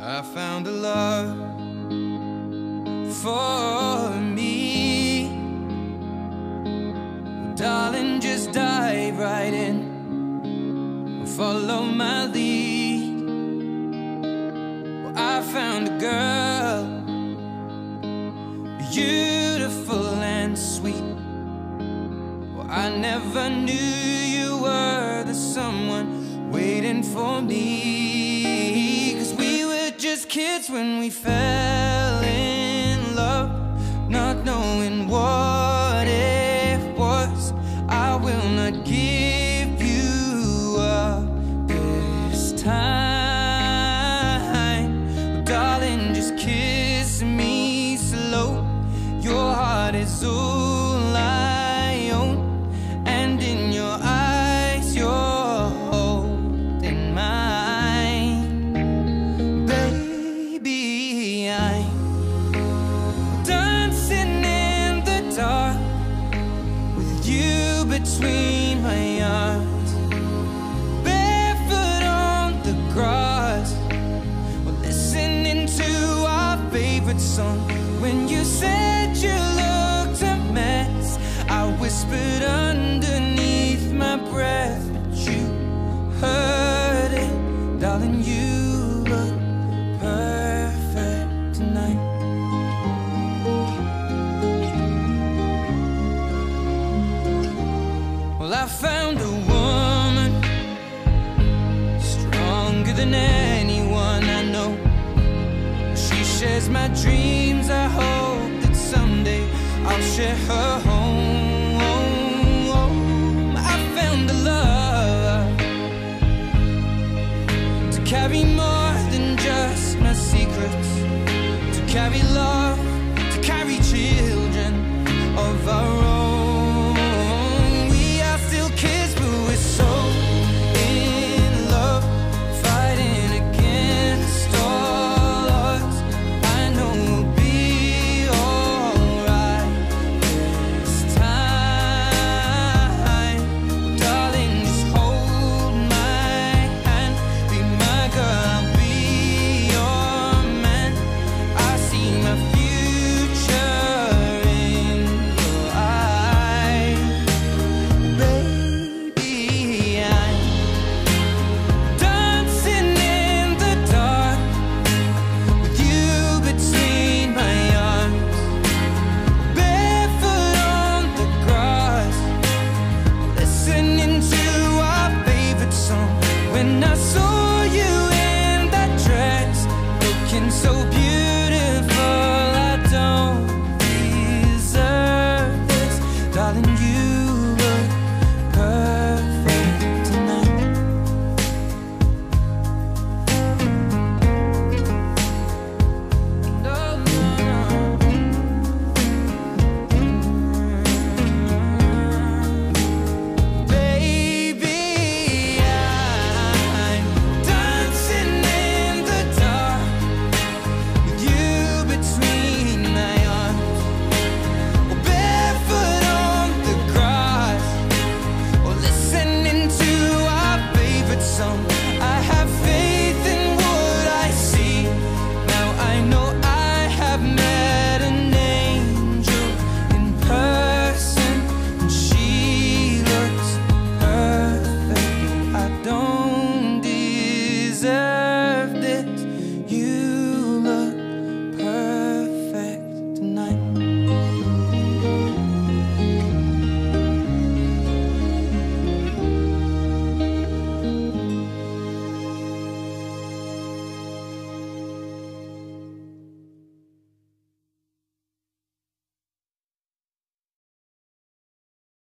I found a love for me. Darling, just dive right in, follow my lead. Well, I found a girl, beautiful and sweet. Well, I never knew you were the someone waiting for me. 'Cause we were just kids when we fell in love, not knowing what it was. I will not give you up this time. Oh, darling, just kiss me slow. Your heart is all I own, and in your eyes you're holding mine. Baby, I'm dancing in the dark with you between my arms, barefoot on the grass. We're listening to our favorite song. When you said you looked a mess, I whispered underneath my breath, but you heard it. Darling, you look perfect tonight. Well, I found a woman stronger than anyone I know. She shares my dreams. I hope that someday I'll share her home. I found a love to carry more than just my secrets, to carry love, to carry children of our own. We are still kids, but we're so in love, fighting against all odds. I know we'll be alright this time. Darling, just hold my hand, be my girl, I'll be your man. I see my future in your eyes. Baby, I'm dancing in the dark with you between my arms, barefoot on the grass, listening to our favorite song. When I saw